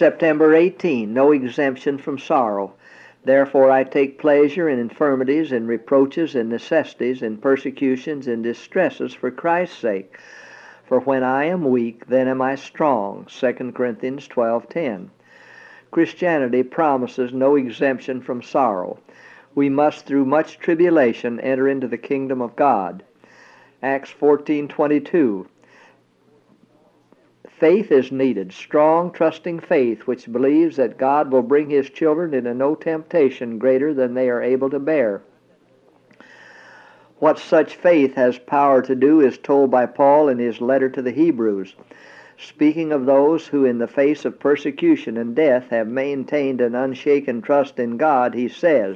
September 18, no exemption from sorrow. Therefore I take pleasure in infirmities, in reproaches, in necessities, in persecutions, in distresses for Christ's sake. For when I am weak, then am I strong. 2 Corinthians 12:10. Christianity promises no exemption from sorrow. We must, through much tribulation, enter into the kingdom of God. Acts 14:22. Faith is needed, strong, trusting faith, which believes that God will bring His children into no temptation greater than they are able to bear. What such faith has power to do is told by Paul in his letter to the Hebrews. Speaking of those who in the face of persecution and death have maintained an unshaken trust in God, he says,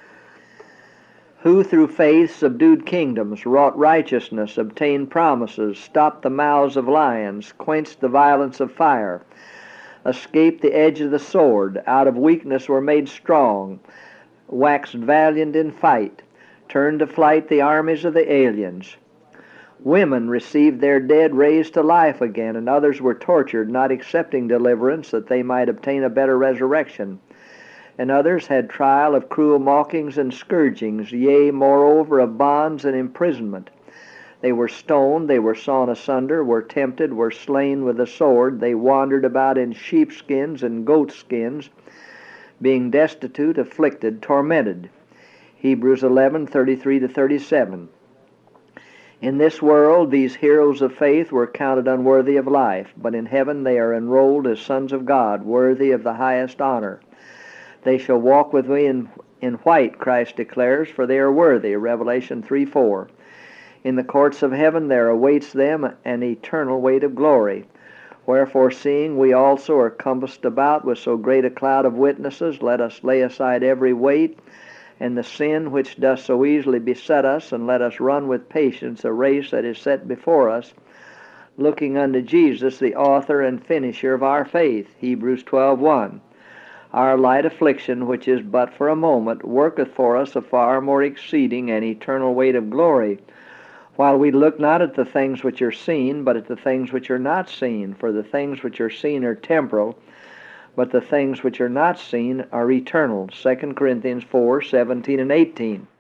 who through faith subdued kingdoms, wrought righteousness, obtained promises, stopped the mouths of lions, quenched the violence of fire, escaped the edge of the sword, out of weakness were made strong, waxed valiant in fight, turned to flight the armies of the aliens. Women received their dead raised to life again, and others were tortured, not accepting deliverance that they might obtain a better resurrection. And others had trial of cruel mockings and scourgings, yea, moreover, of bonds and imprisonment. They were stoned, they were sawn asunder, were tempted, were slain with the sword. They wandered about in sheepskins and goatskins, being destitute, afflicted, tormented. Hebrews 11:33-37. In this world, these heroes of faith were counted unworthy of life, but in heaven they are enrolled as sons of God, worthy of the highest honor. They shall walk with me in white, Christ declares, for they are worthy, Revelation 3:4. In the courts of heaven there awaits them an eternal weight of glory. Wherefore, seeing we also are compassed about with so great a cloud of witnesses, let us lay aside every weight and the sin which doth so easily beset us, and let us run with patience a race that is set before us, looking unto Jesus, the author and finisher of our faith, Hebrews 12:1. Our light affliction, which is but for a moment, worketh for us a far more exceeding and eternal weight of glory, while we look not at the things which are seen, but at the things which are not seen. For the things which are seen are temporal, but the things which are not seen are eternal. 2 Corinthians 4:17 and 18.